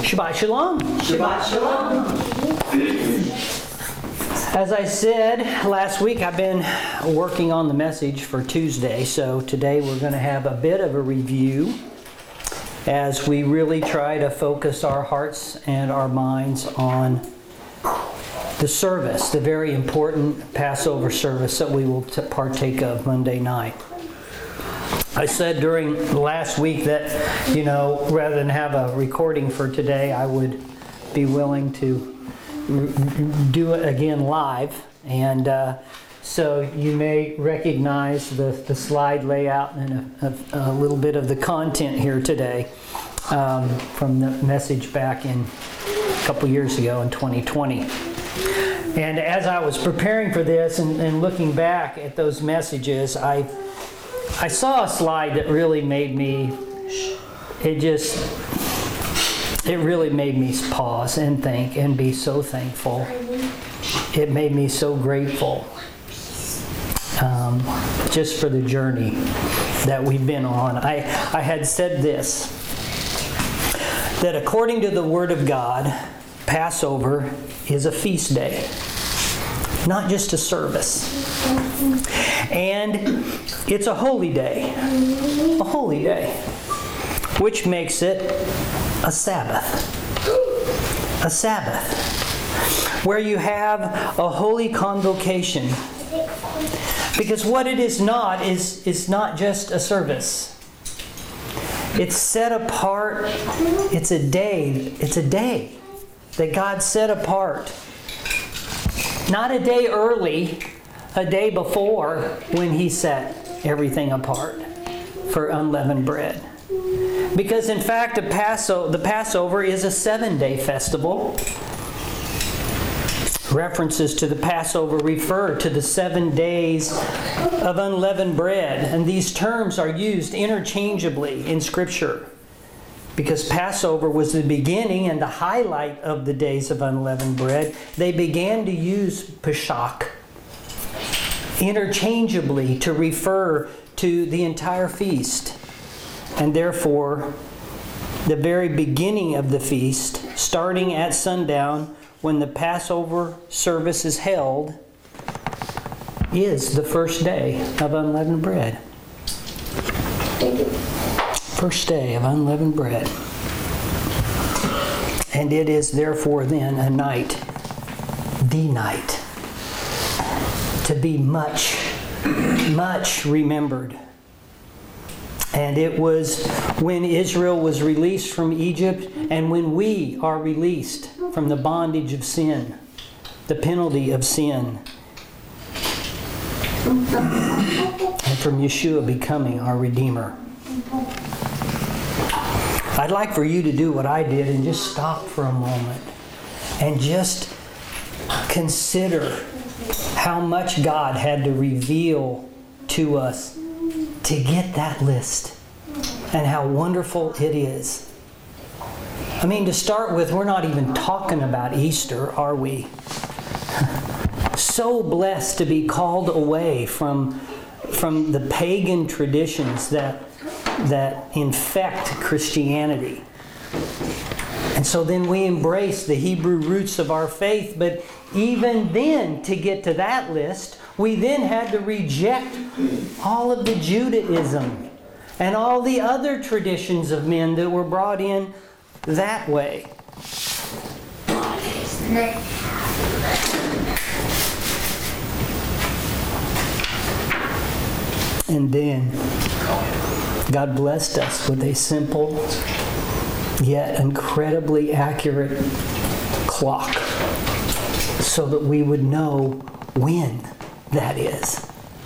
Shabbat Shalom. Shabbat Shalom. As I said last week, I've been working on the message for Tuesday, so today we're going to have a bit of a review as we really try to focus our hearts and our minds on the service, the very important Passover service that we will partake of Monday night. I said during last week that, rather than have a recording for today, I would be willing to do it again live. And so you may recognize the slide layout and a little bit of the content here today from the message back in a couple years ago in 2020. And as I was preparing for this and looking back at those messages, I saw a slide that really made me, it really made me pause and think and be so thankful. It made me so grateful just for the journey that we've been on. I had said this, that according to the Word of God, Passover is a feast day, not just a service. And it's a holy day, which makes it a Sabbath, where you have a holy convocation. Because what it is not is not just a service. It's set apart. It's a day that God set apart. Not a day early, a day before when He set everything apart for unleavened bread. Because in fact, the Passover is a 7-day festival. References to the Passover refer to the 7 days of unleavened bread. And these terms are used interchangeably in Scripture. Because Passover was the beginning and the highlight of the days of unleavened bread, they began to use Pesach interchangeably to refer to the entire feast. And therefore, the very beginning of the feast, starting at sundown when the Passover service is held, is the first day of unleavened bread. First day of unleavened bread. And it is therefore then a night, the night, to be much, much remembered. And it was when Israel was released from Egypt and when we are released from the bondage of sin, the penalty of sin, and from Yeshua becoming our Redeemer. I'd like for you to do what I did and just stop for a moment and just consider how much God had to reveal to us to get that list and how wonderful it is. I mean, to start with, we're not even talking about Easter, are we? So blessed to be called away from the pagan traditions that infect Christianity. And so then we embrace the Hebrew roots of our faith, but even then, to get to that list, we then had to reject all of the Judaism and all the other traditions of men that were brought in that way. And then God blessed us with a simple yet incredibly accurate clock so that we would know when that is.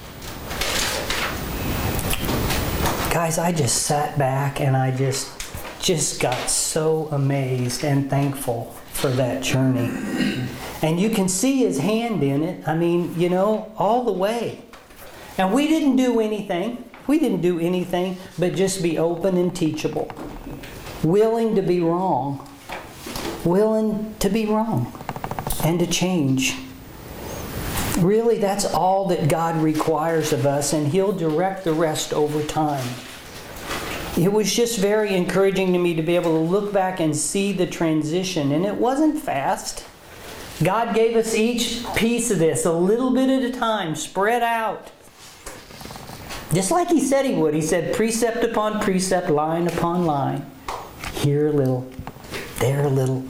Guys, I just sat back and I just got so amazed and thankful for that journey. And you can see His hand in it. I mean, all the way. And we didn't do anything. We didn't do anything but just be open and teachable. Willing to be wrong. Willing to be wrong. And to change. Really, that's all that God requires of us, and He'll direct the rest over time. it was just very encouraging to me to be able to look back and see the transition. And it wasn't fast. God gave us each piece of this a little bit at a time, spread out. Just like He said He would. He said precept upon precept, line upon line. Here a little, there a little.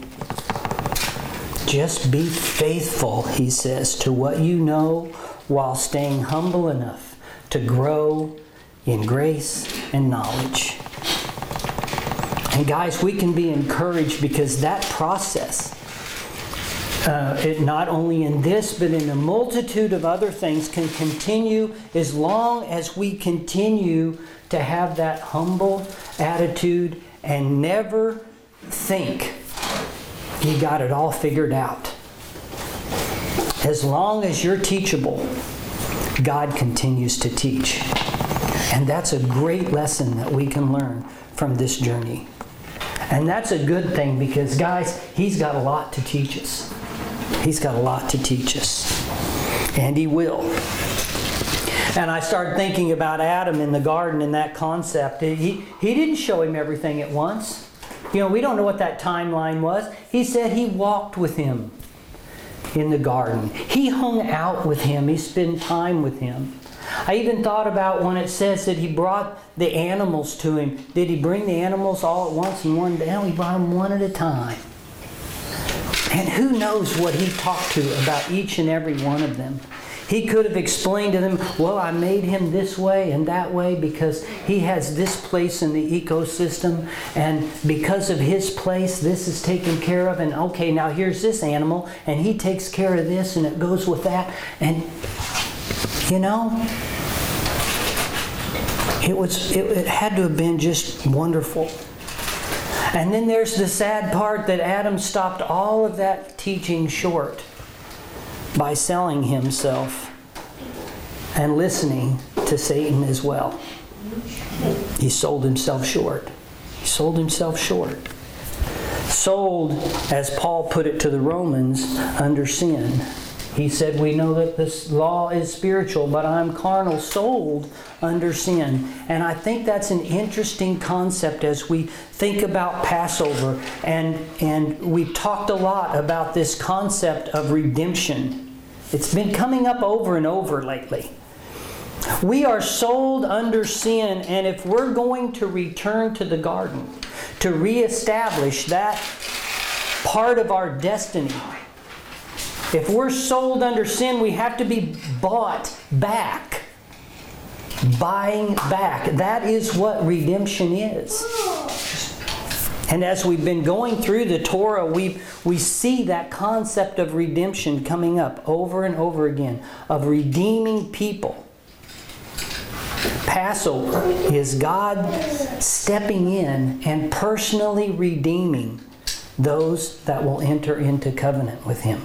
Just be faithful, He says, to what you know while staying humble enough to grow in grace and knowledge. And guys, we can be encouraged because that process, it not only in this, but in a multitude of other things, can continue as long as we continue to have that humble attitude and never think you got it all figured out. As long as you're teachable, God continues to teach. And that's a great lesson that we can learn from this journey. And that's a good thing because, guys, He's got a lot to teach us. He's got a lot to teach us. And He will. And I started thinking about Adam in the garden and that concept. He didn't show him everything at once. You know, we don't know what that timeline was. He said He walked with him in the garden. He hung out with him. He spent time with him. I even thought about when it says that He brought the animals to him. Did He bring the animals all at once and one down? He brought them one at a time. And who knows what He talked to about each and every one of them. He could have explained to them, well, I made him this way and that way because he has this place in the ecosystem, and because of his place, this is taken care of, and okay, now here's this animal, and he takes care of this, and it goes with that. And, you know, it had to have been just wonderful. And then there's the sad part that Adam stopped all of that teaching short by selling himself and listening to Satan as well. He sold himself short. He sold himself short. Sold, as Paul put it to the Romans, under sin. He said, we know that this law is spiritual, but I'm carnal, sold under sin. And I think that's an interesting concept as we think about Passover. And we've talked a lot about this concept of redemption. It's been coming up over and over lately. We are sold under sin, and if we're going to return to the garden, to reestablish that part of our destiny, if we're sold under sin, we have to be bought back. Buying back. That is what redemption is. And as we've been going through the Torah, we see that concept of redemption coming up over and over again, of redeeming people. Passover is God stepping in and personally redeeming those that will enter into covenant with Him.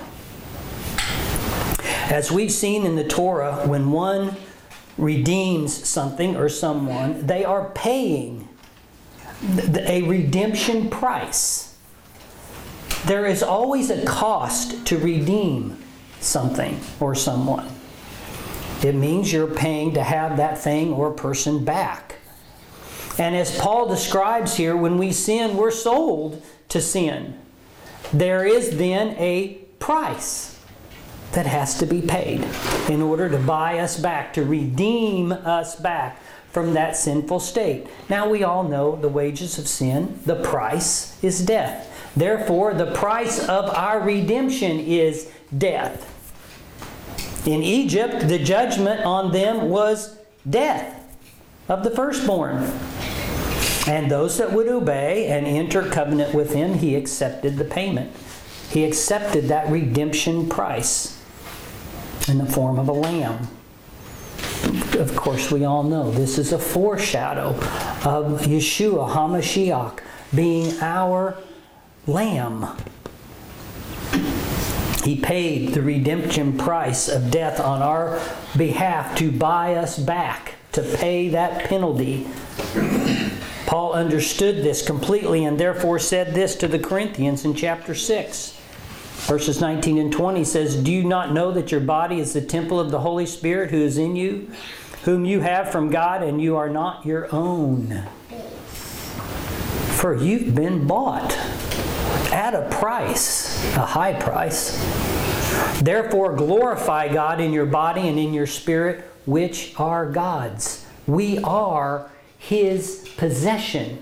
As we've seen in the Torah, when one redeems something or someone, they are paying a redemption price. There is always a cost to redeem something or someone. It means you're paying to have that thing or person back. And as Paul describes here, when we sin, we're sold to sin. There is then a price that has to be paid in order to buy us back, to redeem us back from that sinful state. Now we all know the wages of sin, the price is death. Therefore, the price of our redemption is death. In Egypt, the judgment on them was death of the firstborn. And those that would obey and enter covenant with Him, He accepted the payment. He accepted that redemption price in the form of a lamb. Of course, we all know this is a foreshadow of Yeshua HaMashiach being our lamb. He paid the redemption price of death on our behalf to buy us back, to pay that penalty. Paul understood this completely and therefore said this to the Corinthians in chapter 6. Verses 19 and 20 says, do you not know that your body is the temple of the Holy Spirit who is in you, whom you have from God, and you are not your own? For you've been bought at a price, a high price. Therefore glorify God in your body and in your spirit, which are God's. We are His possession.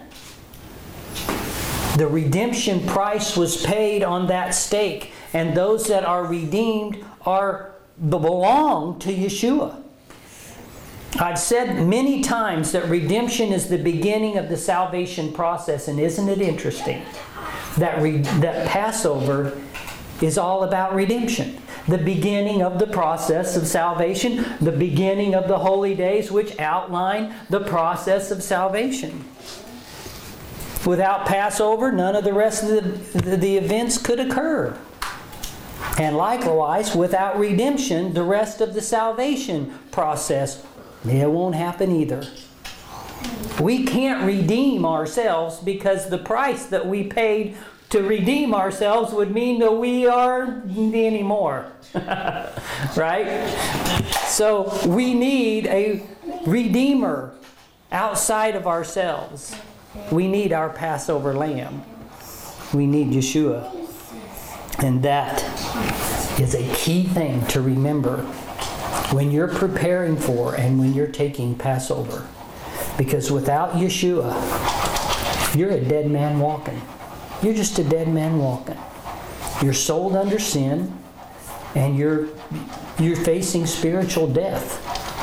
The redemption price was paid on that stake, and those that are redeemed belong to Yeshua. I've said many times that redemption is the beginning of the salvation process, and isn't it interesting that Passover is all about redemption? The beginning of the process of salvation, the beginning of the holy days which outline the process of salvation. Without Passover, none of the rest of the events could occur. And likewise, without redemption, the rest of the salvation process, it won't happen either. We can't redeem ourselves because the price that we paid to redeem ourselves would mean that we aren't anymore. Right? So we need a redeemer outside of ourselves. We need our Passover lamb. We need Yeshua. And that is a key thing to remember when you're preparing for and when you're taking Passover. Because without Yeshua, you're a dead man walking. You're just a dead man walking. You're sold under sin, and you're facing spiritual death.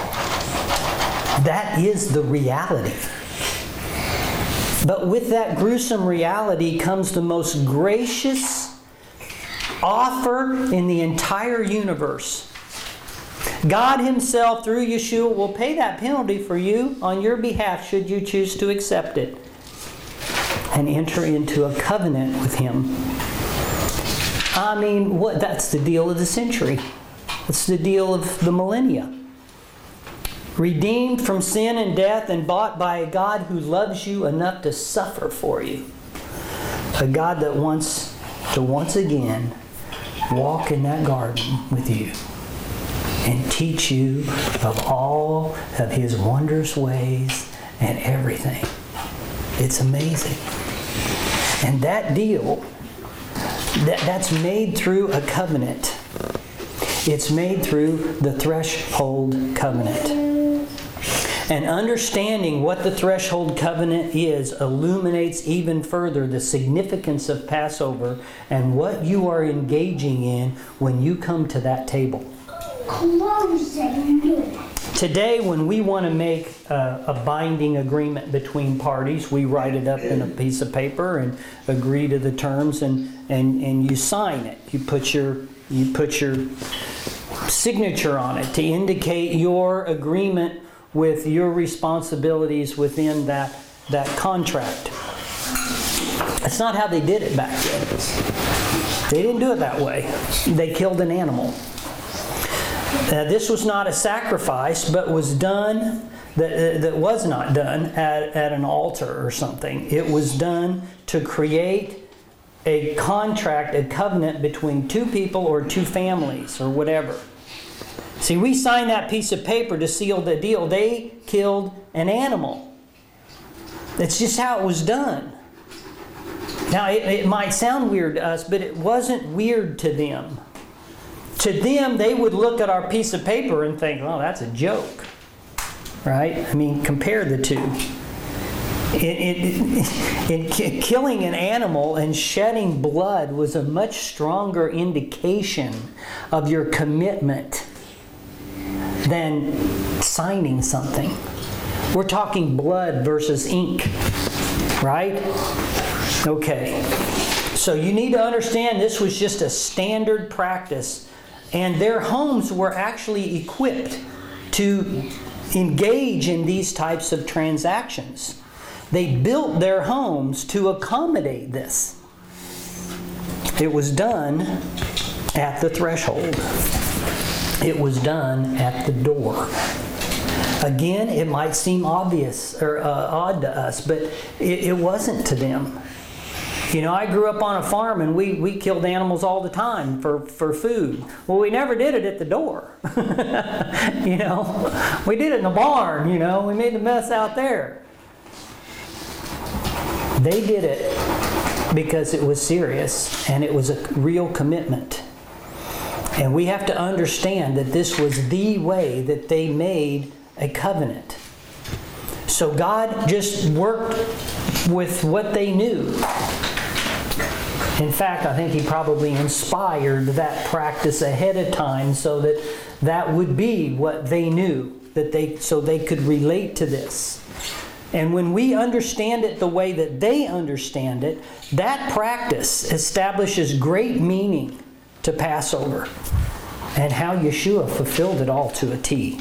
That is the reality. But with that gruesome reality comes the most gracious offer in the entire universe. God Himself, through Yeshua, will pay that penalty for you on your behalf should you choose to accept it and enter into a covenant with Him. I mean, that's the deal of the century. It's the deal of the millennia. Redeemed from sin and death and bought by a God who loves you enough to suffer for you. A God that wants to once again walk in that garden with you and teach you of all of His wondrous ways and everything. It's amazing. And that deal, that's made through a covenant. It's made through the threshold covenant. And understanding what the threshold covenant is illuminates even further the significance of Passover and what you are engaging in when you come to that table. Today, when we want to make a binding agreement between parties, we write it up in a piece of paper and agree to the terms, and you sign it. You put your signature on it to indicate your agreement with your responsibilities within that contract. That's not how they did it back then. They didn't do it that way. They killed an animal. This was not a sacrifice, but was done, that was not done at an altar or something. It was done to create a contract, a covenant between two people or two families or whatever. See, we signed that piece of paper to seal the deal. They killed an animal. That's just how it was done. Now, it might sound weird to us, but it wasn't weird to them. To them, they would look at our piece of paper and think, oh, that's a joke. Right? I mean, compare the two. Killing an animal and shedding blood was a much stronger indication of your commitment than signing something. We're talking blood versus ink, right? Okay. So you need to understand this was just a standard practice, and their homes were actually equipped to engage in these types of transactions. They built their homes to accommodate this. It was done at the threshold. It was done at the door. Again, it might seem obvious or odd to us, but it wasn't to them. You know, I grew up on a farm and we killed animals all the time for food. Well, we never did it at the door. You know, we did it in the barn, you know, we made the mess out there. They did it because it was serious and it was a real commitment. And we have to understand that this was the way that they made a covenant. So God just worked with what they knew. In fact, I think He probably inspired that practice ahead of time so that that would be what they knew, so they could relate to this. And when we understand it the way that they understand it, that practice establishes great meaning to Passover and how Yeshua fulfilled it all to a T.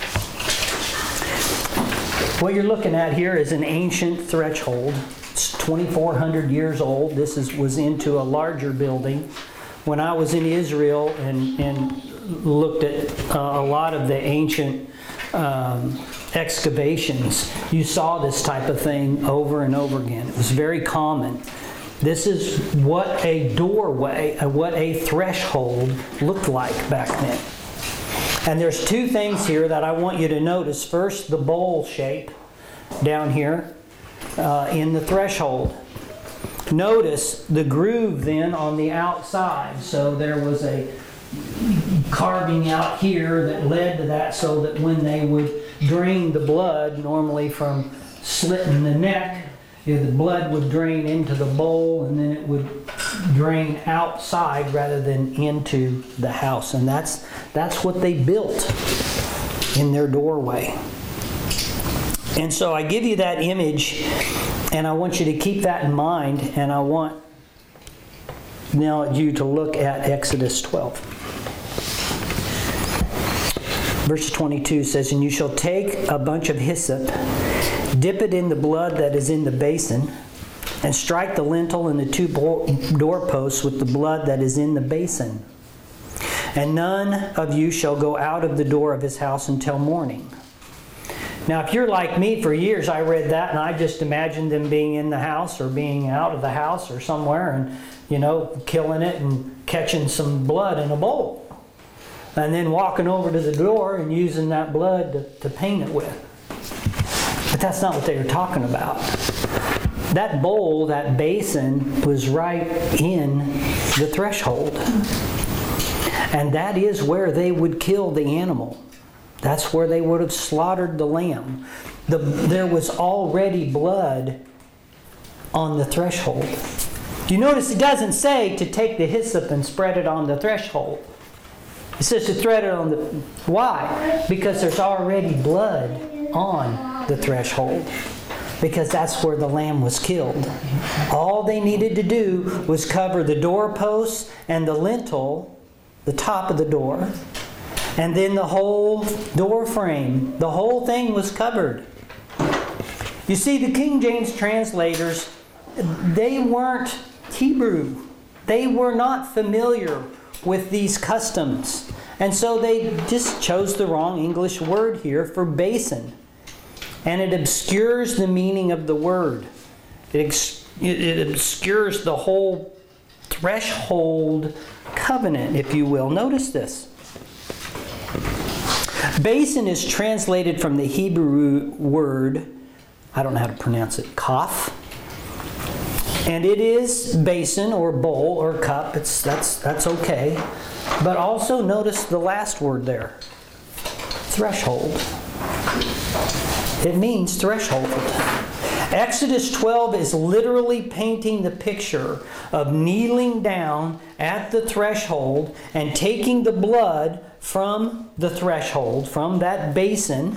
What you're looking at here is an ancient threshold. It's 2,400 years old. This was into a larger building. When I was in Israel and looked at a lot of the ancient excavations, you saw this type of thing over and over again. It was very common. This is what a doorway, what a threshold looked like back then. And there's two things here that I want you to notice. First, the bowl shape down here in the threshold. Notice the groove then on the outside. So there was a carving out here that led to that, so that when they would drain the blood, normally from slitting the neck, the blood would drain into the bowl and then it would drain outside rather than into the house. And that's what they built in their doorway. And so I give you that image, and I want you to keep that in mind, and I want now you to look at Exodus 12. Verse 22 says, "And you shall take a bunch of hyssop, dip it in the blood that is in the basin, and strike the lintel and the two doorposts with the blood that is in the basin. And none of you shall go out of the door of his house until morning." Now, if you're like me, for years I read that and I just imagined them being in the house or being out of the house or somewhere and, killing it and catching some blood in a bowl. And then walking over to the door and using that blood to paint it with. But that's not what they were talking about. That bowl, that basin, was right in the threshold. And that is where they would kill the animal. That's where they would have slaughtered the lamb. There was already blood on the threshold. You notice it doesn't say to take the hyssop and spread it on the threshold. It says to thread it on the... Why? Because there's already blood on the threshold. Because that's where the lamb was killed. All they needed to do was cover the doorposts and the lintel, the top of the door, and then the whole door frame. The whole thing was covered. You see, the King James translators, they weren't Hebrew. They were not familiar with these customs. And so they just chose the wrong English word here for basin. And it obscures the meaning of the word. It obscures the whole threshold covenant, if you will. Notice this. Basin is translated from the Hebrew word, I don't know how to pronounce it, kaf. And it is basin or bowl or cup. That's okay. But also notice the last word there. Threshold. It means threshold. Exodus 12 is literally painting the picture of kneeling down at the threshold and taking the blood from the threshold, from that basin,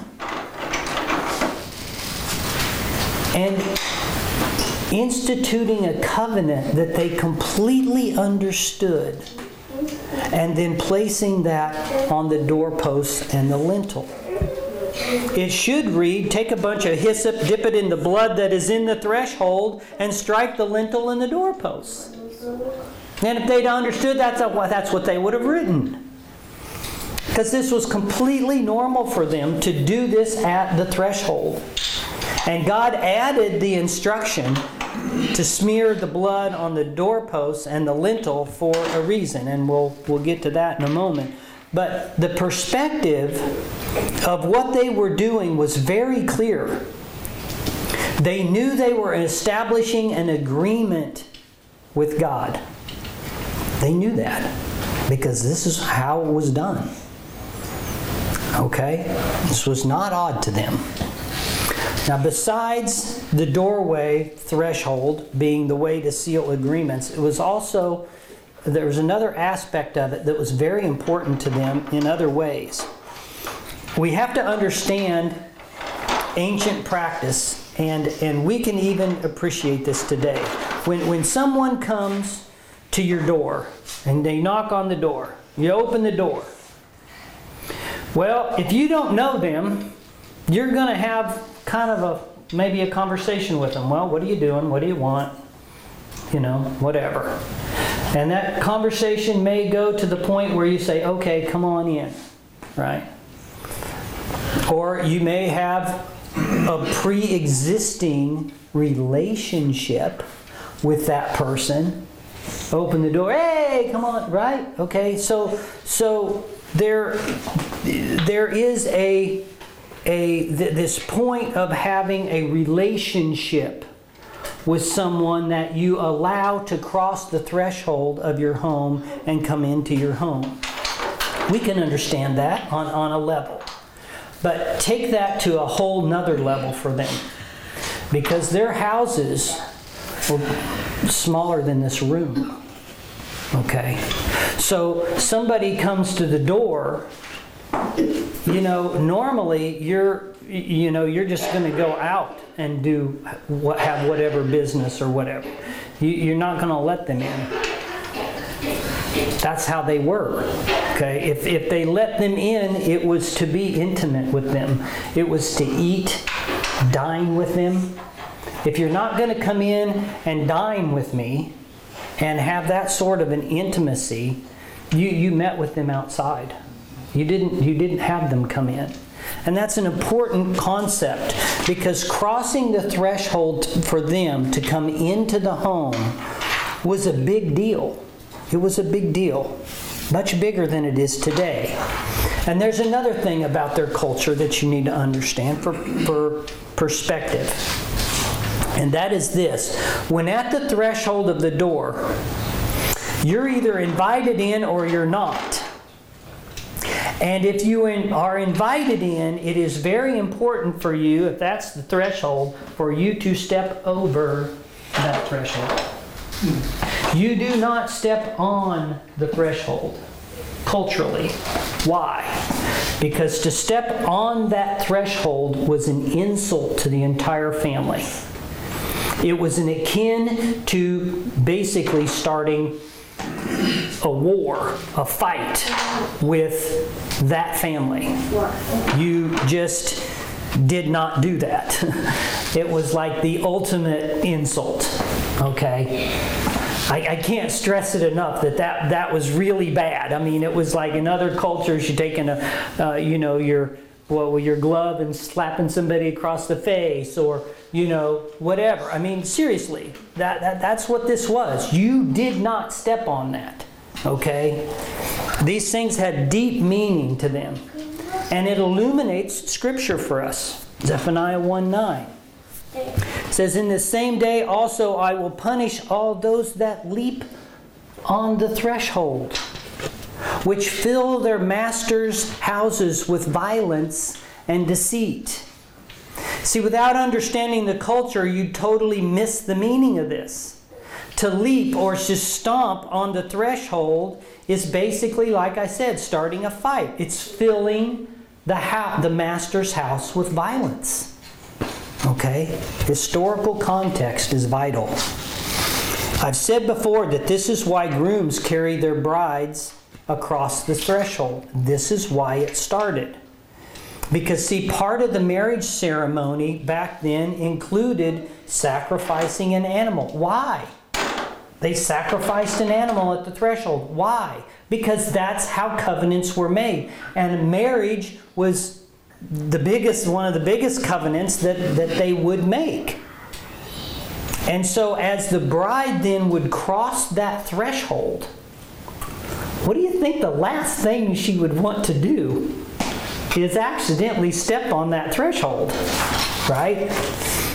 and instituting a covenant that they completely understood, and then placing that on the doorposts and the lintel. It should read, take a bunch of hyssop, dip it in the blood that is in the threshold, and strike the lintel and the doorposts. And if they'd understood, that's what they would have written. Because this was completely normal for them to do this at the threshold. And God added the instruction to smear the blood on the doorposts and the lintel for a reason. And we'll get to that in a moment. But the perspective of what they were doing was very clear. They knew they were establishing an agreement with God. They knew that because this is how it was done. Okay? This was not odd to them. Now, besides the doorway threshold being the way to seal agreements, there was another aspect of it that was very important to them in other ways. We have to understand ancient practice, and we can even appreciate this today. When someone comes to your door and they knock on the door, you open the door. Well, if you don't know them, you're going to have kind of maybe a conversation with them. Well, what are you doing? What do you want? You know, whatever. And that conversation may go to the point where you say, okay, come on in, right? Or you may have a pre-existing relationship with that person. Open the door, hey, come on, right? Okay, so there is this point of having a relationship with someone that you allow to cross the threshold of your home and come into your home. We can understand that on a level. But take that to a whole nother level for them. Because their houses were smaller than this room. Okay? So somebody comes to the door, you know, normally you're just going to go out and have whatever business or whatever. You're not going to let them in. That's how they were. Okay? If they let them in, it was to be intimate with them. It was to eat, dine with them. If you're not going to come in and dine with me and have that sort of an intimacy, you met with them outside. You didn't have them come in. And that's an important concept, because crossing the threshold for them to come into the home was a big deal. It was a big deal. Much bigger than it is today. And there's another thing about their culture that you need to understand for perspective. And that is this. When at the threshold of the door, you're either invited in or you're not. And if you are invited in, it is very important for you, if that's the threshold, for you to step over that threshold. You do not step on the threshold, culturally. Why? Because to step on that threshold was an insult to the entire family. It was an akin to basically starting a war, a fight with that family. You just did not do that. It was like the ultimate insult. Okay? I can't stress it enough that was really bad. I mean, it was like in other cultures, you're taking your glove and slapping somebody across the face, or whatever. I mean, seriously, that's what this was. You did not step on that. Okay? These things had deep meaning to them. And it illuminates Scripture for us. Zephaniah 1:9. It says, in the same day also I will punish all those that leap on the threshold, which fill their masters' houses with violence and deceit. See, without understanding the culture, you totally miss the meaning of this. To leap or to stomp on the threshold is basically, like I said, starting a fight. It's filling the master's house with violence. Okay? Historical context is vital. I've said before that this is why grooms carry their brides across the threshold. This is why it started. Because, see, part of the marriage ceremony back then included sacrificing an animal. Why? They sacrificed an animal at the threshold. Why? Because that's how covenants were made. And marriage was one of the biggest covenants that they would make. And so as the bride then would cross that threshold, what do you think the last thing she would want to do is accidentally step on that threshold, right?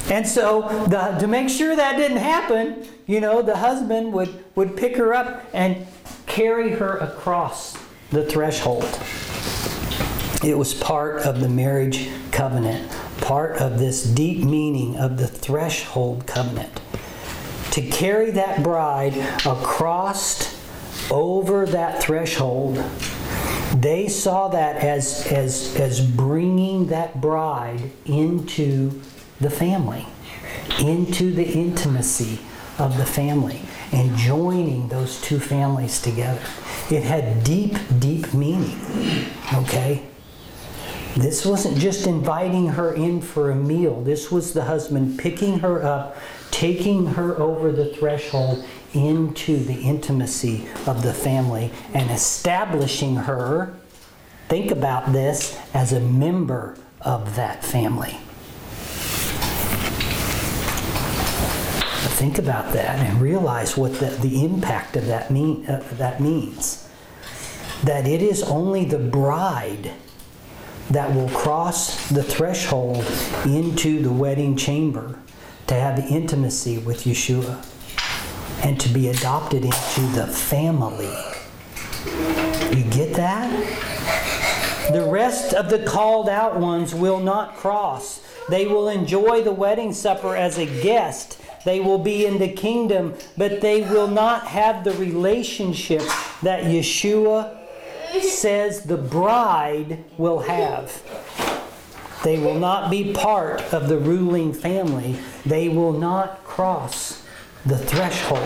And so to make sure that didn't happen, the husband would pick her up and carry her across the threshold. It was part of the marriage covenant, part of this deep meaning of the threshold covenant. To carry that bride across over that threshold, they saw that as bringing that bride into the family, into the intimacy of the family, and joining those two families together. It had deep, deep meaning, okay? This wasn't just inviting her in for a meal. This was the husband picking her up, taking her over the threshold into the intimacy of the family and establishing her, think about this, as a member of that family. Think about that and realize what the impact of that means. That it is only the bride that will cross the threshold into the wedding chamber to have the intimacy with Yeshua and to be adopted into the family. You get that? The rest of the called out ones will not cross. They will enjoy the wedding supper as a guest. They will be in the kingdom, but they will not have the relationship that Yeshua says the bride will have. They will not be part of the ruling family. They will not cross the threshold.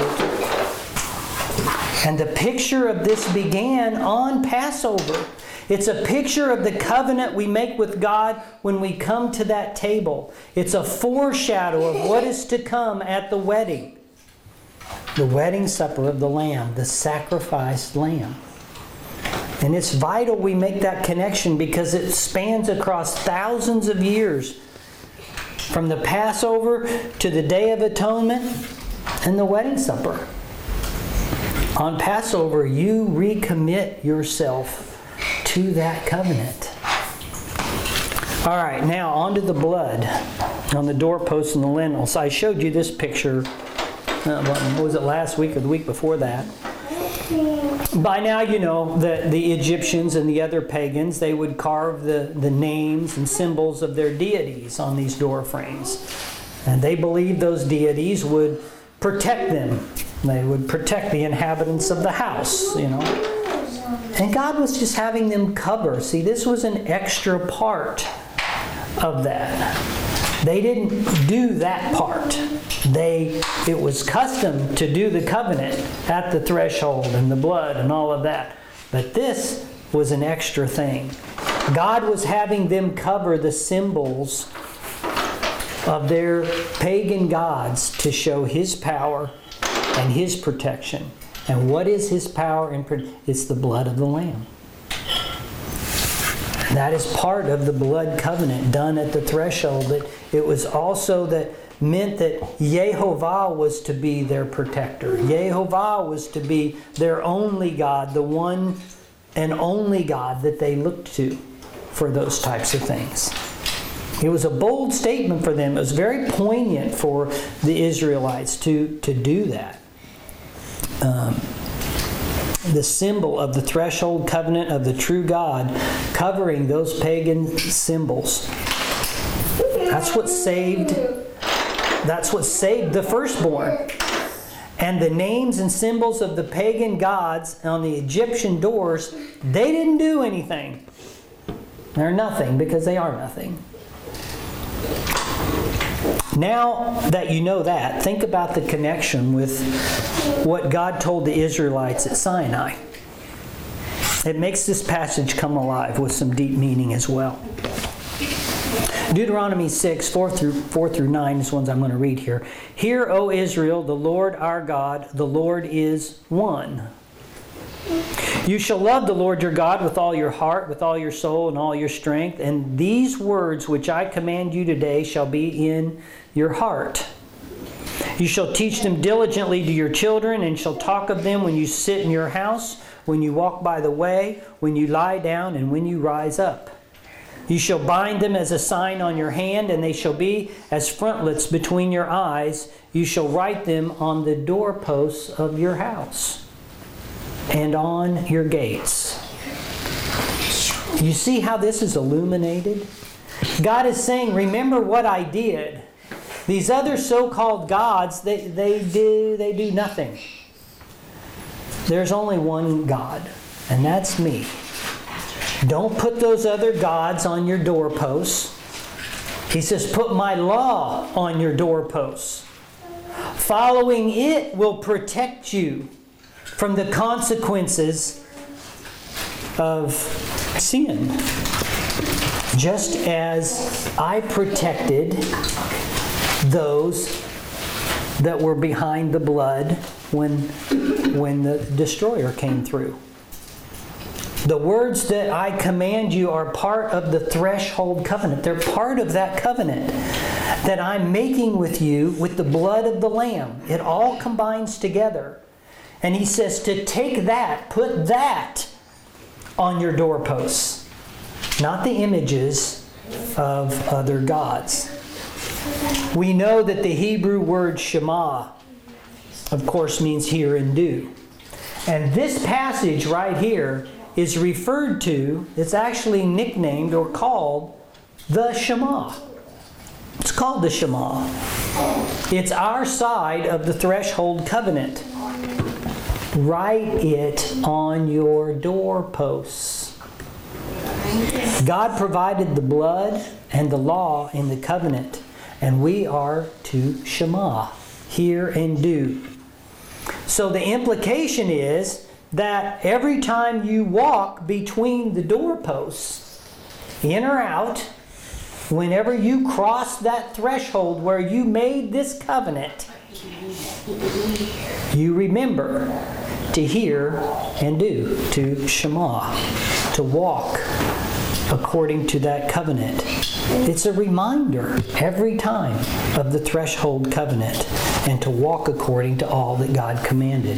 And the picture of this began on Passover. It's a picture of the covenant we make with God when we come to that table. It's a foreshadow of what is to come at the wedding. The wedding supper of the Lamb, the sacrificed Lamb. And it's vital we make that connection because it spans across thousands of years. From the Passover to the Day of Atonement and the wedding supper. On Passover, you recommit yourself to that covenant. All right, now on to the blood on the doorposts and the lintels. I showed you this picture, was it last week or the week before that? By now you know that the Egyptians and the other pagans, they would carve the names and symbols of their deities on these door frames. And they believed those deities would protect them. They would protect the inhabitants of the house, And God was just having them cover. See, this was an extra part of that. They didn't do that part. It was custom to do the covenant at the threshold and the blood and all of that. But this was an extra thing. God was having them cover the symbols of their pagan gods to show His power and His protection. And what is His power and protection? It's the blood of the Lamb. That is part of the blood covenant done at the threshold. That it was also that meant that Yehovah was to be their protector. Yehovah was to be their only God, the one and only God that they looked to for those types of things. It was a bold statement for them. It was very poignant for the Israelites to do that. The symbol of the threshold covenant of the true God covering those pagan symbols. That's what saved the firstborn. And the names and symbols of the pagan gods on the Egyptian doors, they didn't do anything. They're nothing because they are nothing. Now that you know that, think about the connection with what God told the Israelites at Sinai. It makes this passage come alive with some deep meaning as well. Deuteronomy 6, 4 through 9 is ones I'm going to read here. Hear, O Israel, the Lord our God, the Lord is one. You shall love the Lord your God with all your heart, with all your soul, and all your strength. And these words which I command you today shall be in your heart. You shall teach them diligently to your children, and shall talk of them when you sit in your house, when you walk by the way, when you lie down, and when you rise up. You shall bind them as a sign on your hand, and they shall be as frontlets between your eyes. You shall write them on the doorposts of your house and on your gates. You see how this is illuminated? God is saying, remember what I did. These other so-called gods, they do nothing. There's only one God, and that's me. Don't put those other gods on your doorposts. He says, put my law on your doorposts. Following it will protect you from the consequences of sin. Just as I protected those that were behind the blood when the destroyer came through. The words that I command you are part of the threshold covenant. They're part of that covenant that I'm making with you with the blood of the Lamb. It all combines together. And he says to take that, put that on your doorposts. Not the images of other gods. We know that the Hebrew word Shema, of course, means hear and do. And this passage right here is referred to, it's actually nicknamed or called the Shema. It's called the Shema. It's our side of the threshold covenant. Write it on your doorposts. God provided the blood and the law in the covenant, and we are to Shema, hear and do. So the implication is that every time you walk between the doorposts, in or out, whenever you cross that threshold where you made this covenant, you remember to hear and do, to Shema, to walk according to that covenant. It's a reminder every time of the threshold covenant and to walk according to all that God commanded.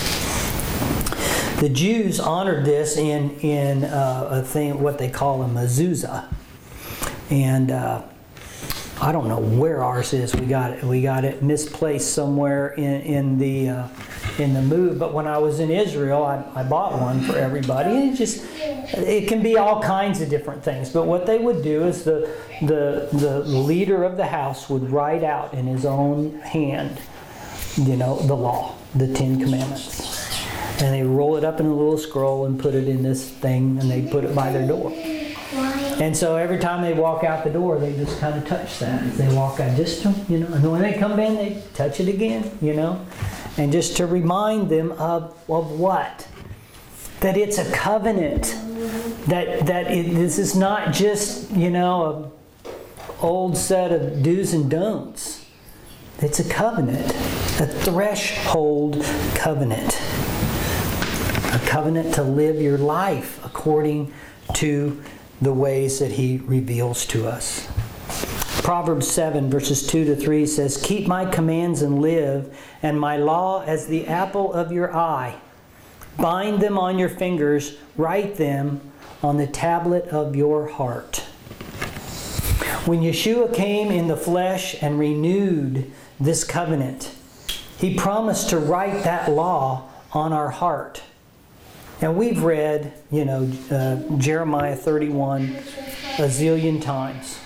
The Jews honored this in a thing, what they call a mezuzah. And I don't know where ours is. We got it misplaced somewhere in the move. But when I was in Israel, I bought one for everybody. And it can be all kinds of different things. But what they would do is the leader of the house would write out in his own hand, the law, the 10 Commandments. And they roll it up in a little scroll and put it in this thing, and they put it by their door. And so every time they walk out the door, they just kind of touch that. They walk out just to, and when they come in, they touch it again, and just to remind them of what? That it's a covenant. This is not just, a old set of do's and don'ts. It's a covenant, a threshold covenant. A covenant to live your life according to the ways that He reveals to us. Proverbs 7 verses 2 to 3 says, keep my commands and live, and my law as the apple of your eye. Bind them on your fingers, write them on the tablet of your heart. When Yeshua came in the flesh and renewed this covenant, He promised to write that law on our heart. And we've read, Jeremiah 31 a zillion times.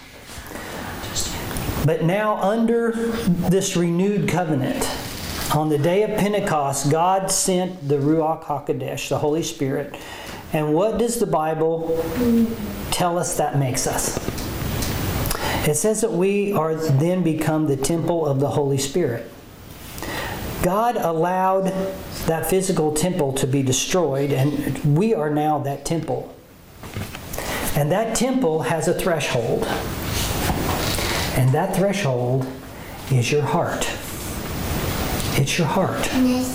But now under this renewed covenant, on the day of Pentecost, God sent the Ruach HaKodesh, the Holy Spirit. And what does the Bible tell us that makes us? It says that we are then become the temple of the Holy Spirit. God allowed that physical temple to be destroyed, and we are now that temple. And that temple has a threshold. And that threshold is your heart. It's your heart.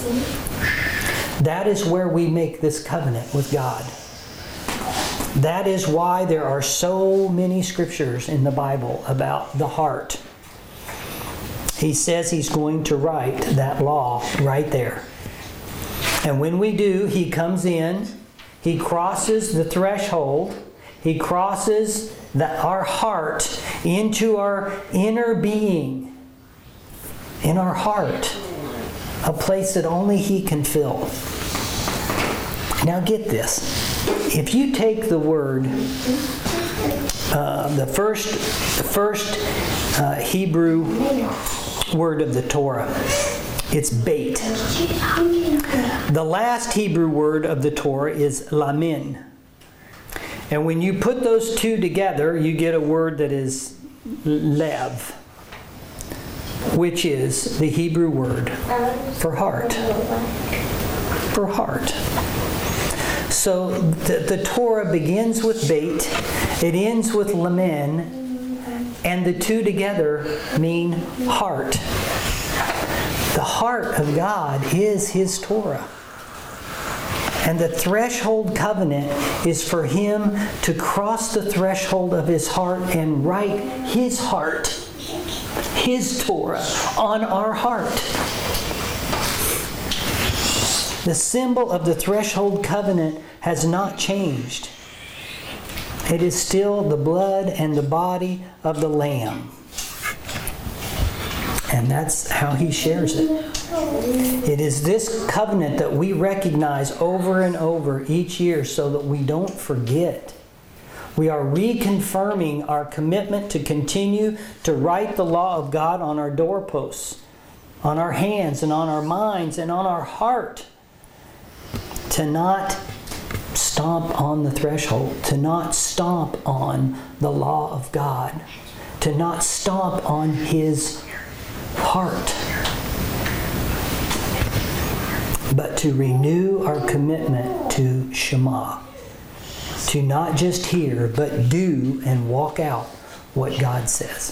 That is where we make this covenant with God. That is why there are so many scriptures in the Bible about the heart. He says He's going to write that law right there. And when we do, He comes in, He crosses the threshold, He crosses our heart into our inner being, in our heart, a place that only He can fill. Now get this. If you take the word, the first Hebrew word of the Torah, it's bait. The last Hebrew word of the Torah is lamin. And when you put those two together, you get a word that is lev, which is the Hebrew word for heart. For heart. So the Torah begins with bait, it ends with lamin, and the two together mean heart. The heart of God is His Torah. And the threshold covenant is for Him to cross the threshold of His heart and write His heart, His Torah, on our heart. The symbol of the threshold covenant has not changed. It is still the blood and the body of the Lamb. And that's how He shares it. It is this covenant that we recognize over and over each year so that we don't forget. We are reconfirming our commitment to continue to write the law of God on our doorposts, on our hands and on our minds and on our heart. To not stomp on the threshold, to not stomp on the law of God, to not stomp on His heart, but to renew our commitment to Shema, to not just hear, but do and walk out what God says.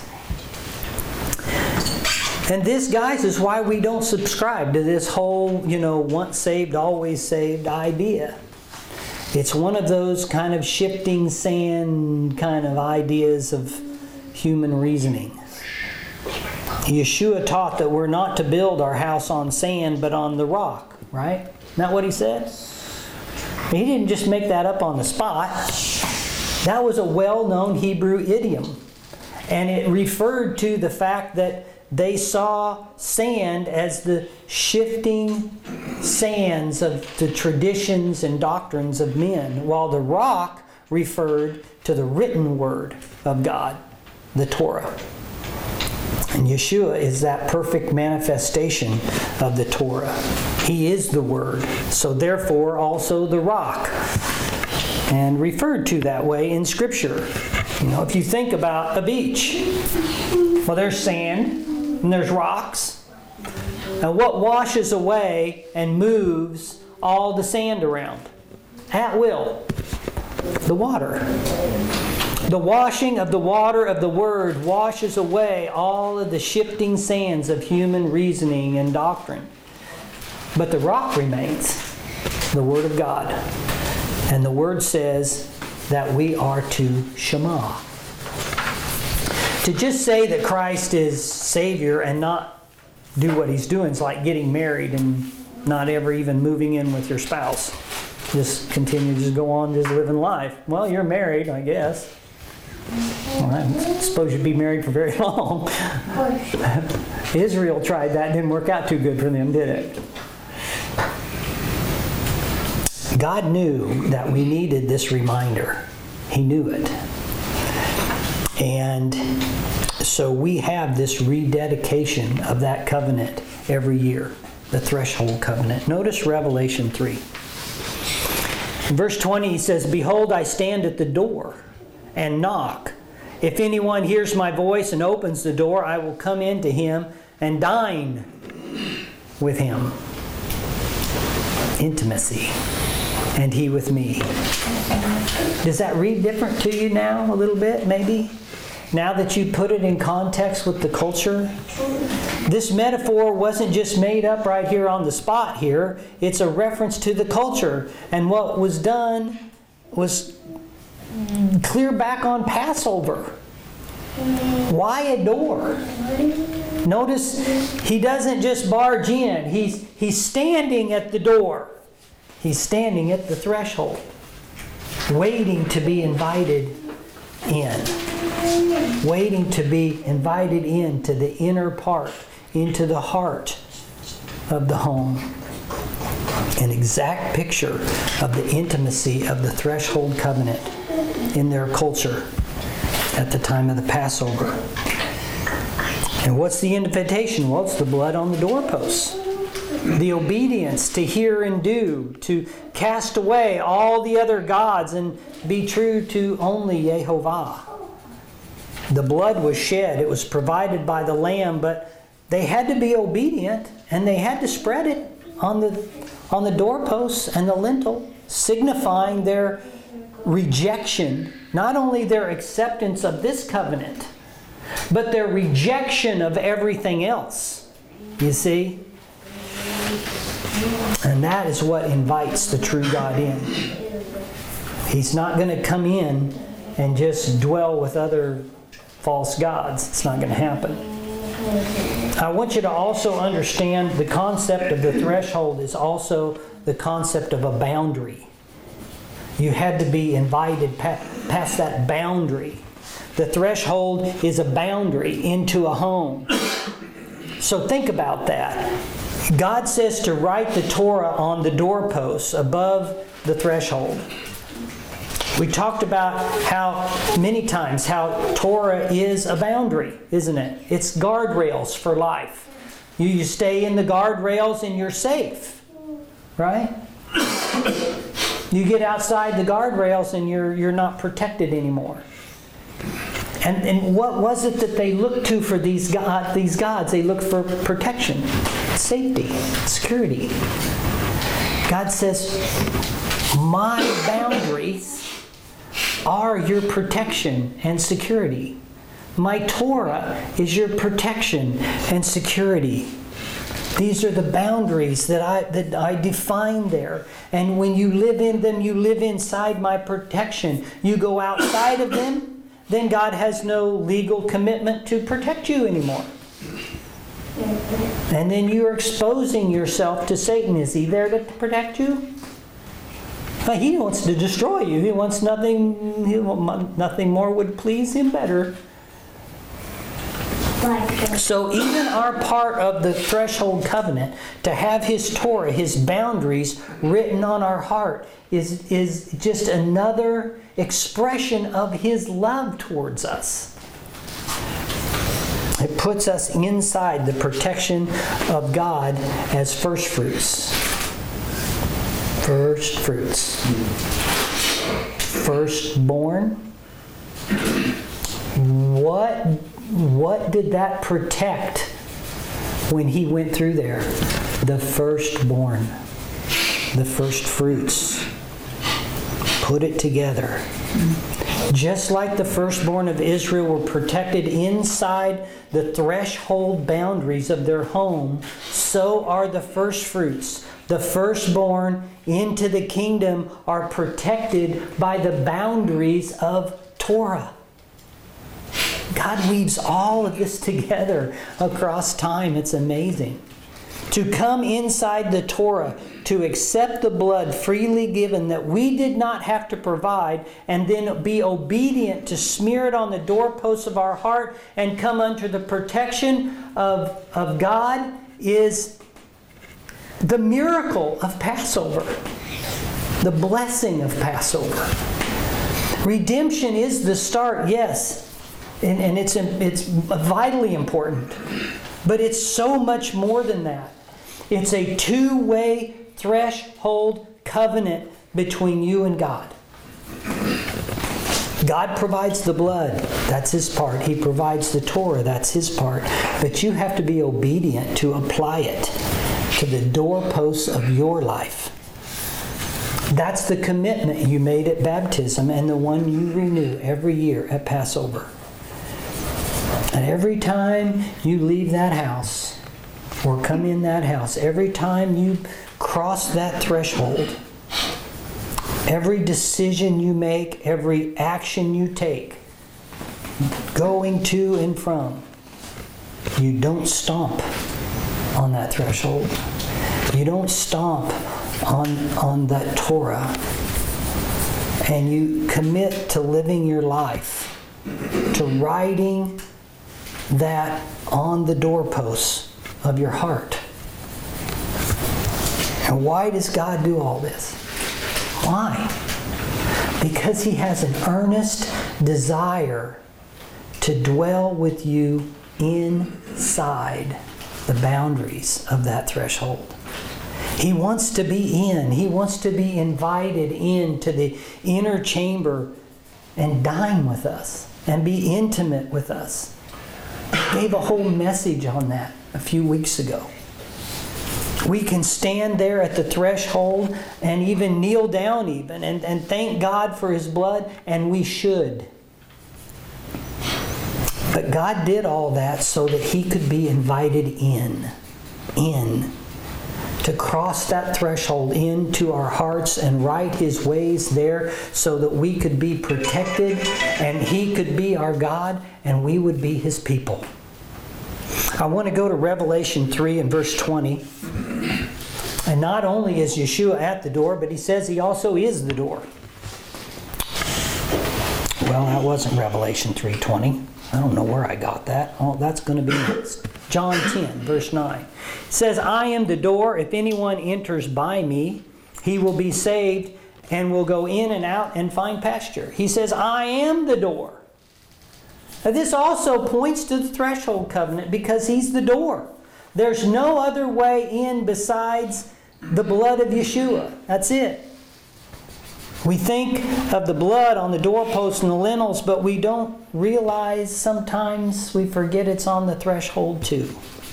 And this, guys, is why we don't subscribe to this whole, once saved, always saved idea. It's one of those kind of shifting sand kind of ideas of human reasoning. Yeshua taught that we're not to build our house on sand, but on the rock, right? Isn't that what He said? He didn't just make that up on the spot. That was a well-known Hebrew idiom. And it referred to the fact that they saw sand as the shifting sands of the traditions and doctrines of men, while the rock referred to the written word of God, the Torah. And Yeshua is that perfect manifestation of the Torah. He is the Word, so therefore also the rock, and referred to that way in Scripture. If you think about a beach, well, there's sand and there's rocks. And what washes away and moves all the sand around? At will. The water. The washing of the water of the Word washes away all of the shifting sands of human reasoning and doctrine. But the rock remains, the Word of God. And the Word says that we are to Shema. To just say that Christ is Savior and not do what He's doing is like getting married and not ever even moving in with your spouse. Just continue, just go on, just living life. Well, you're married, I guess. Well, I suppose you'd be married for very long. Israel tried that, didn't work out too good for them, did it? God knew that we needed this reminder. He knew it. And so we have this rededication of that covenant every year, the threshold covenant. Notice Revelation 3. In verse 20 he says, "Behold, I stand at the door and knock. If anyone hears my voice and opens the door, I will come in to him and dine with him." Intimacy. And he with me. Does that read different to you now a little bit, maybe? Now that you put it in context with the culture? This metaphor wasn't just made up right here on the spot here. It's a reference to the culture. And what was done was clear back on Passover. Why a door? Notice he doesn't just barge in. He's standing at the door. He's standing at the threshold, waiting to be invited in, waiting to be invited into the inner part, into the heart of the home. An exact picture of the intimacy of the threshold covenant in their culture at the time of the Passover. And what's the invitation? Well, it's the blood on the doorposts. The obedience to hear and do, to cast away all the other gods and be true to only Yehovah. The blood was shed. It was provided by the Lamb, but they had to be obedient, and they had to spread it on the doorposts and the lintel, signifying their rejection, not only their acceptance of this covenant, but their rejection of everything else. You see? And that is what invites the true God in. He's not going to come in and just dwell with other false gods. It's not going to happen. I want you to also understand the concept of the threshold is also the concept of a boundary. You had to be invited past that boundary. The threshold is a boundary into a home. So think about that. God says to write the Torah on the doorposts above the threshold. We talked about many times how Torah is a boundary, isn't it? It's guardrails for life. You stay in the guardrails and you're safe, right? You get outside the guardrails and you're not protected anymore. And what was it that they looked to for these gods? They looked for protection, safety, security. God says, my boundaries are your protection and security. My Torah is your protection and security. These are the boundaries that I define there. And when you live in them, you live inside my protection. You go outside of them, then God has no legal commitment to protect you anymore. And then you're exposing yourself to Satan. Is he there to protect you? He wants to destroy you. He wants nothing more would please him better. So even our part of the threshold covenant, to have his Torah, his boundaries written on our heart, is just another expression of his love towards us. It puts us inside the protection of God as first fruits. First fruits. Firstborn. What did that protect when he went through there? The firstborn. The first fruits. Put it together. Just like the firstborn of Israel were protected inside the threshold boundaries of their home, so are the first fruits. The firstborn into the kingdom are protected by the boundaries of Torah. God weaves all of this together across time. It's amazing. To come inside the Torah, to accept the blood freely given that we did not have to provide, and then be obedient to smear it on the doorposts of our heart and come under the protection of God, is the miracle of Passover. The blessing of Passover. Redemption is the start, yes. And it's vitally important. But it's so much more than that. It's a two-way threshold covenant between you and God. God provides the blood. That's his part. He provides the Torah. That's his part. But you have to be obedient to apply it to the doorposts of your life. That's the commitment you made at baptism and the one you renew every year at Passover. And every time you leave that house or come in that house, every time you cross that threshold, every decision you make, every action you take, going to and from, you don't stomp on that threshold. You don't stomp on that Torah. And you commit to living your life to writing that on the doorposts of your heart. And why does God do all this? Why? Because He has an earnest desire to dwell with you inside the boundaries of that threshold. He wants to be in. He wants to be invited into the inner chamber and dine with us and be intimate with us. I gave a whole message on that a few weeks ago. We can stand there at the threshold and even kneel down even and thank God for His blood, and we should. But God did all that so that He could be invited in, to cross that threshold into our hearts and write His ways there so that we could be protected and He could be our God and we would be His people. I want to go to Revelation 3 and verse 20. And not only is Yeshua at the door, but He says He also is the door. Well, that wasn't Revelation 3:20. I don't know where I got that. Oh, that's going to be next. John 10, verse 9. It says, I am the door. If anyone enters by me, he will be saved and will go in and out and find pasture. He says, I am the door. Now, this also points to the threshold covenant because He's the door. There's no other way in besides the blood of Yeshua. That's it. We think of the blood on the doorposts and the lintels, but we don't realize sometimes we forget it's on the threshold too.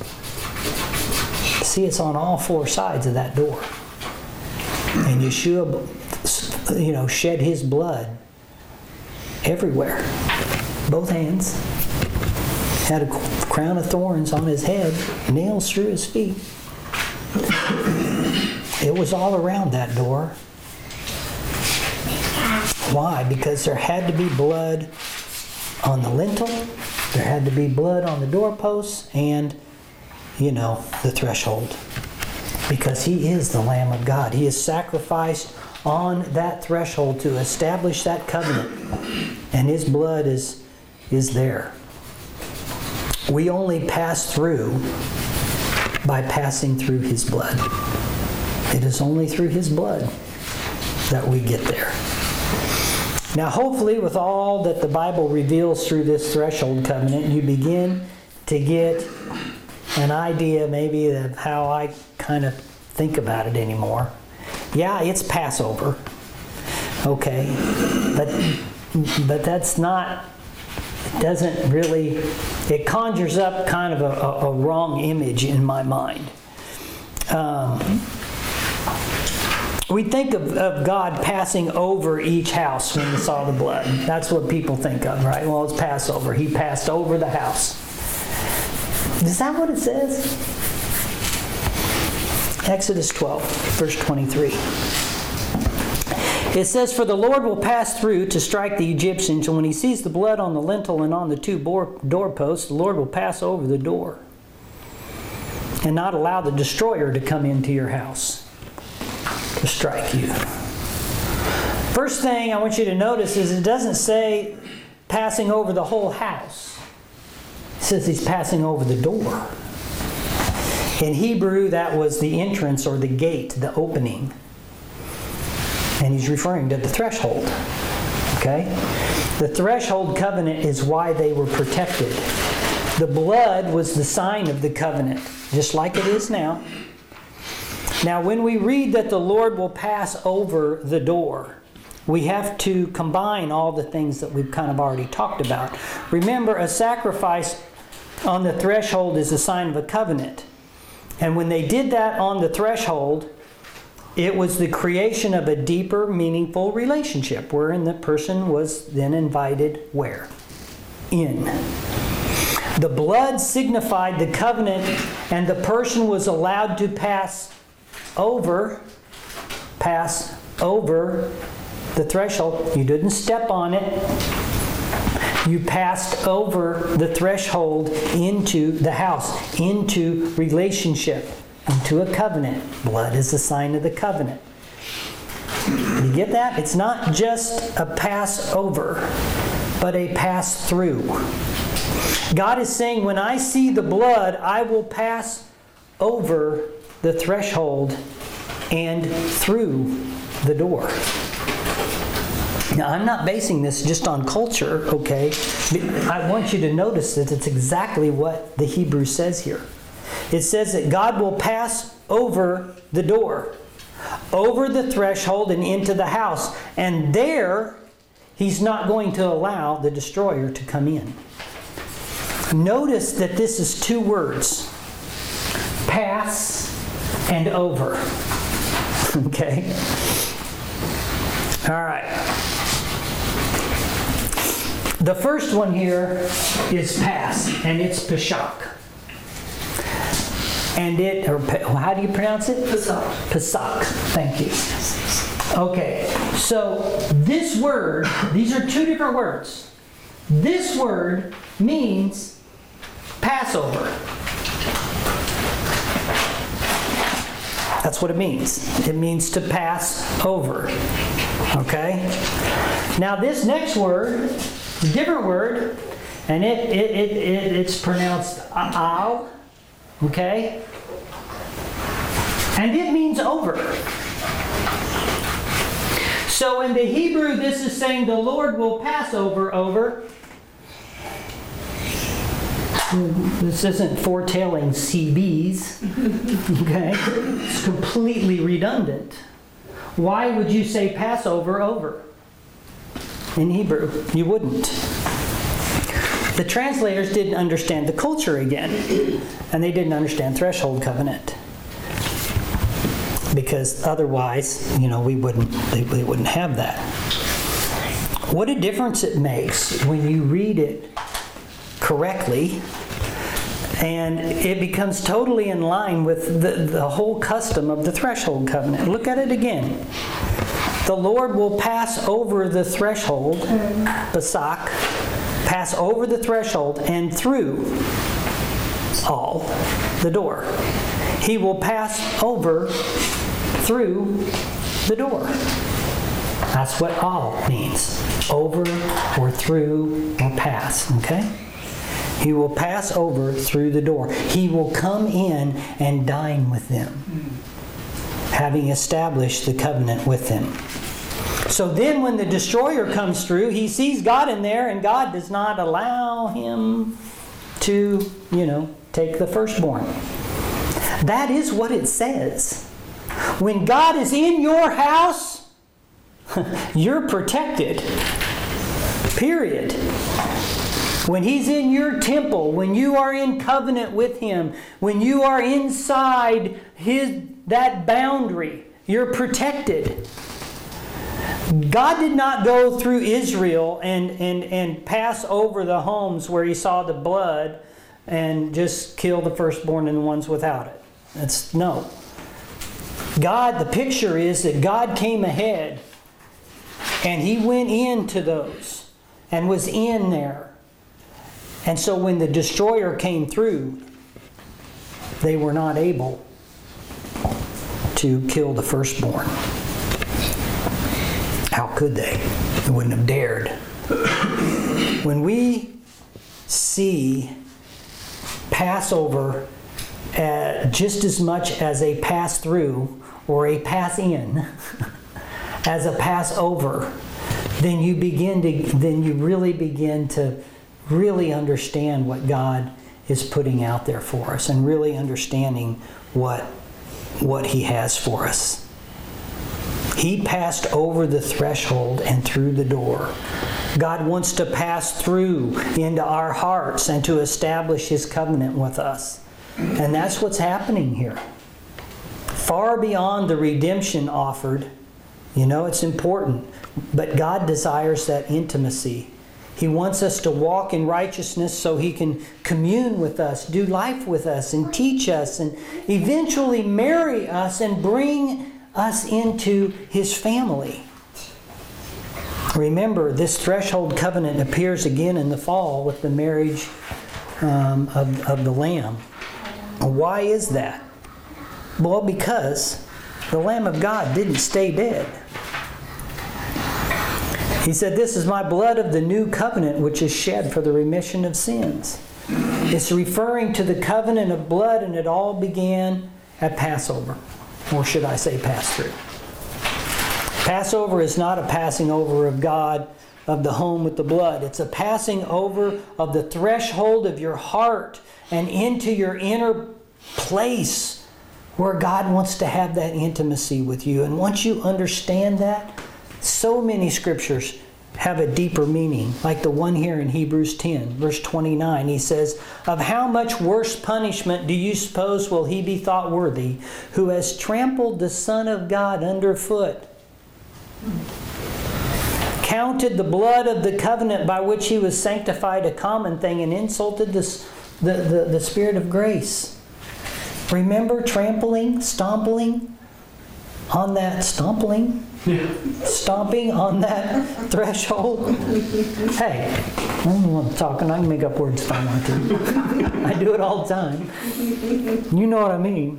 See, it's on all four sides of that door. And Yeshua, shed His blood everywhere. Both hands. Had a crown of thorns on His head, nails through His feet. It was all around that door. Why? Because there had to be blood on the lintel, there had to be blood on the doorposts, and, the threshold. Because He is the Lamb of God. He is sacrificed on that threshold to establish that covenant. And His blood is there. We only pass through by passing through His blood. It is only through His blood that we get there. Now, hopefully, with all that the Bible reveals through this threshold covenant, you begin to get an idea maybe of how I kind of think about it anymore. Yeah, it's Passover. Okay. But that's not, it doesn't really, it conjures up kind of a wrong image in my mind. We think of God passing over each house when we saw the blood. That's what people think of, right? Well, it's Passover. He passed over the house. Is that what it says? Exodus 12, verse 23. It says, For the Lord will pass through to strike the Egyptians, and when He sees the blood on the lintel and on the two doorposts, the Lord will pass over the door and not allow the destroyer to come into your house to strike you. First thing I want you to notice is it doesn't say passing over the whole house. It says He's passing over the door. In Hebrew, that was the entrance or the gate, the opening. And He's referring to the threshold. Okay? The threshold covenant is why they were protected. The blood was the sign of the covenant, just like it is now. Now, when we read that the Lord will pass over the door, we have to combine all the things that we've kind of already talked about. Remember, a sacrifice on the threshold is a sign of a covenant. And when they did that on the threshold, it was the creation of a deeper, meaningful relationship, wherein the person was then invited where? In. The blood signified the covenant, and the person was allowed to pass over the threshold. You didn't step on it. You passed over the threshold into the house, into relationship, into a covenant. Blood is the sign of the covenant. You get that? It's not just a Passover. but a pass through. God is saying, when I see the blood, I will pass over the threshold and through the door. Now, I'm not basing this just on culture, okay? I want you to notice that it's exactly what the Hebrew says here. It says that God will pass over the door, over the threshold and into the house. And there, He's not going to allow the destroyer to come in. Notice that this is two words. Pass and over. Okay? All right. The first one here is pass, and it's pashak. And it, or how do you pronounce it? Pasak. Pasak. Thank you. Okay, so this word, these are two different words. This word means Passover. That's what it means. It means to pass over. Okay? Now this next word, a different word, and it's pronounced al. Okay? And it means over. So in the Hebrew, this is saying the Lord will pass over. This isn't foretelling CBs. Okay? It's completely redundant. Why would you say Passover over? In Hebrew, you wouldn't. The translators didn't understand the culture again, and they didn't understand threshold covenant. Because otherwise, they wouldn't have that. What a difference it makes when you read it correctly, and it becomes totally in line with the whole custom of the threshold covenant. Look at it again. The Lord will pass over the threshold, Pasak, pass over the threshold and through all the door. He will pass over through the door. That's what all means. Over or through or pass. Okay? He will pass over through the door. He will come in and dine with them, having established the covenant with them. So then when the destroyer comes through, he sees God in there, and God does not allow him to, take the firstborn. That is what it says. When God is in your house, you're protected. Period. When He's in your temple, when you are in covenant with Him, when you are inside that boundary, you're protected. God did not go through Israel and pass over the homes where He saw the blood and just kill the firstborn and the ones without it. No. God, the picture is that God came ahead and He went into those and was in there. And so when the destroyer came through, they were not able to kill the firstborn. How could they? They wouldn't have dared. When we see Passover just as much as a pass through or a pass in as a Passover, then you really begin to really understand what God is putting out there for us, and really understanding what He has for us. He passed over the threshold and through the door. God wants to pass through into our hearts and to establish His covenant with us. And that's what's happening here. Far beyond the redemption offered, it's important. But God desires that intimacy. He wants us to walk in righteousness so He can commune with us, do life with us, and teach us, and eventually marry us and bring us into His family. Remember, this threshold covenant appears again in the fall with the marriage of the Lamb. Why is that? Well, because the Lamb of God didn't stay dead. He said, this is my blood of the new covenant, which is shed for the remission of sins. It's referring to the covenant of blood, and it all began at Passover. Or should I say pass-through. Passover is not a passing over of God of the home with the blood. It's a passing over of the threshold of your heart and into your inner place where God wants to have that intimacy with you. And once you understand that, so many scriptures have a deeper meaning, like the one here in Hebrews 10, verse 29. He says, of how much worse punishment do you suppose will he be thought worthy, who has trampled the Son of God underfoot, counted the blood of the covenant by which he was sanctified a common thing, and insulted the Spirit of grace. Remember trampling, stomping on that threshold? Hey, I'm talking. I can make up words if I want to. I do it all the time. You know what I mean.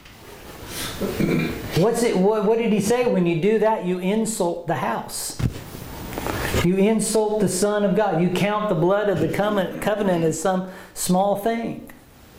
What did he say? When you do that, you insult the house. You insult the Son of God. You count the blood of the covenant as some small thing.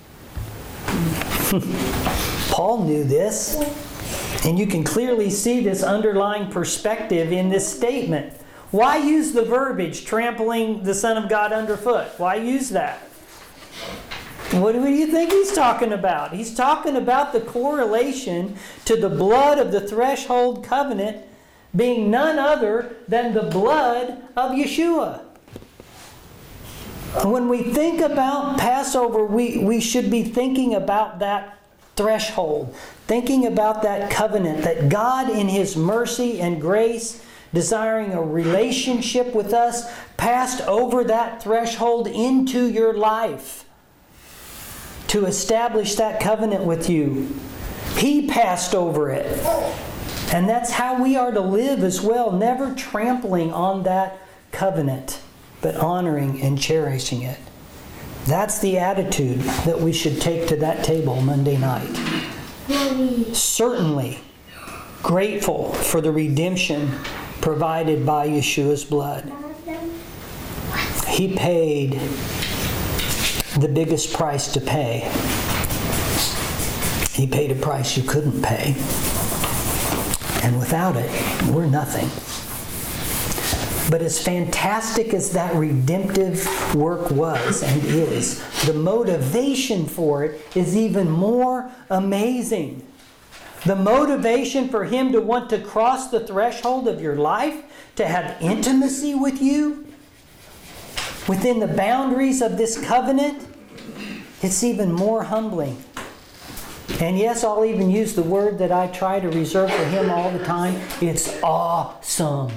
Paul knew this. And you can clearly see this underlying perspective in this statement. Why use the verbiage, trampling the Son of God underfoot? Why use that? What do you think he's talking about? He's talking about the correlation to the blood of the threshold covenant being none other than the blood of Yeshua. When we think about Passover, we should be thinking about that threshold, thinking about that covenant that God in His mercy and grace, desiring a relationship with us, passed over that threshold into your life to establish that covenant with you. He passed over it. And that's how we are to live as well, never trampling on that covenant, but honoring and cherishing it. That's the attitude that we should take to that table Monday night. Certainly grateful for the redemption provided by Yeshua's blood. He paid the biggest price to pay. He paid a price you couldn't pay. And without it, we're nothing. But as fantastic as that redemptive work was and is, the motivation for it is even more amazing. The motivation for Him to want to cross the threshold of your life, to have intimacy with you, within the boundaries of this covenant, it's even more humbling. And yes, I'll even use the word that I try to reserve for Him all the time. It's awesome.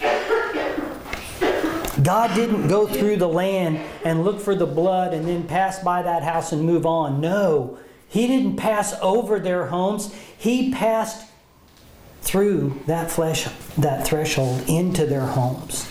God didn't go through the land and look for the blood and then pass by that house and move on. No, He didn't pass over their homes. He passed through that threshold into their homes.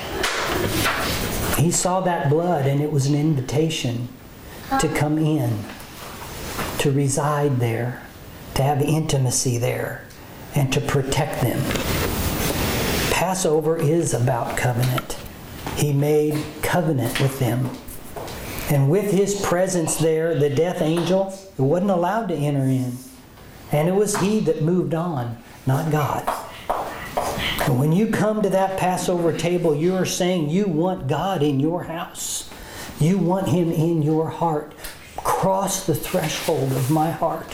He saw that blood, and it was an invitation to come in, to reside there, to have intimacy there, and to protect them. Passover is about covenant. He made covenant with them. And with His presence there, the death angel wasn't allowed to enter in. And it was he that moved on, not God. And when you come to that Passover table, you are saying you want God in your house. You want Him in your heart. Cross the threshold of my heart.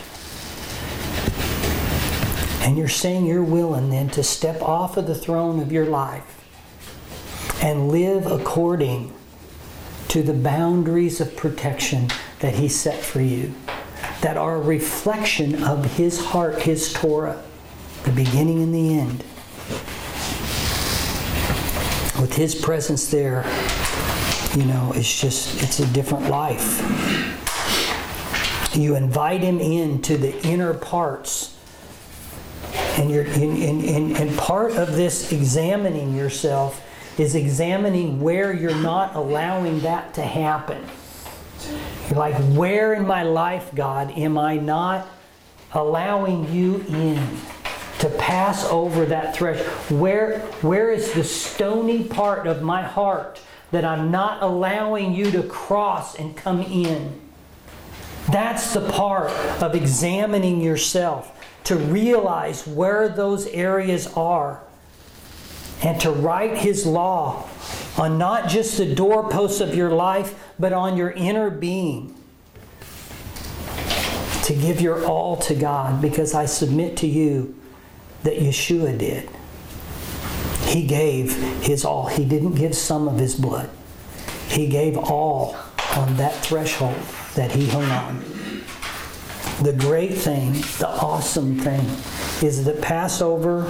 And you're saying you're willing then to step off of the throne of your life and live according to the boundaries of protection that He set for you, that are a reflection of His heart, His Torah, the beginning and the end. With His presence there, it's a different life. You invite Him into the inner parts. And part of this examining yourself is examining where you're not allowing that to happen. You're like, where in my life, God, am I not allowing You in to pass over that threshold. Where is the stony part of my heart that I'm not allowing you to cross and come in? That's the part of examining yourself, to realize where those areas are, and to write His law on not just the doorposts of your life, but on your inner being. To give your all to God, because I submit to you that Yeshua did. He gave His all. He didn't give some of His blood. He gave all on that threshold that He hung on. The great thing, the awesome thing, is that Passover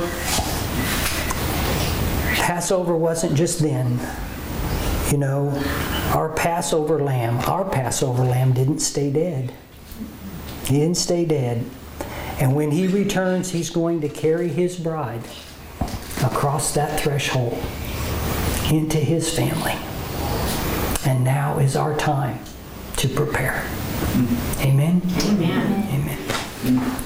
wasn't just then. You know, our Passover lamb didn't stay dead. He didn't stay dead. And when He returns, He's going to carry His bride across that threshold into His family. And now is our time to prepare. Amen? Amen. Amen.